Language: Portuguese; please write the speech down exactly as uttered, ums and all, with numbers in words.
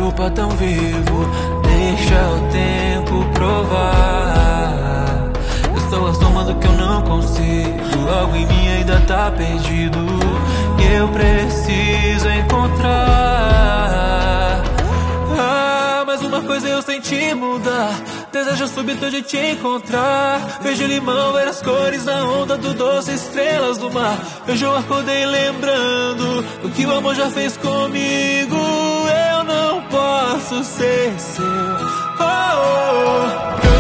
garupa tão vivo. Deixa o tempo provar. Eu sou a soma do que eu não consigo. Algo em mim ainda tá perdido e eu preciso encontrar. Ah, mas uma coisa eu senti mudar. Desejo súbito de te encontrar. Vejo limão, ver as cores na onda do doce, estrelas do mar. Vejo o acordei lembrando o que o amor já fez comigo. Eu não posso ser seu. Oh, oh, oh.